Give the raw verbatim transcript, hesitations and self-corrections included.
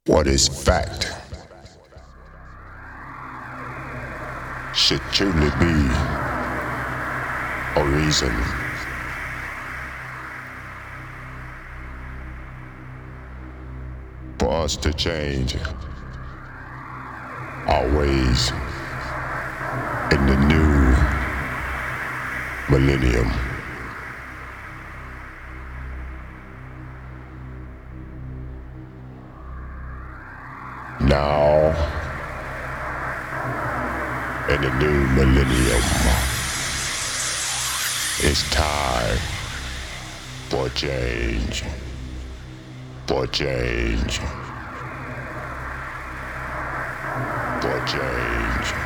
What is fact should truly be a reason for us to change our ways in the new millennium. Now, in the new millennium, it's time for change, for change, for change.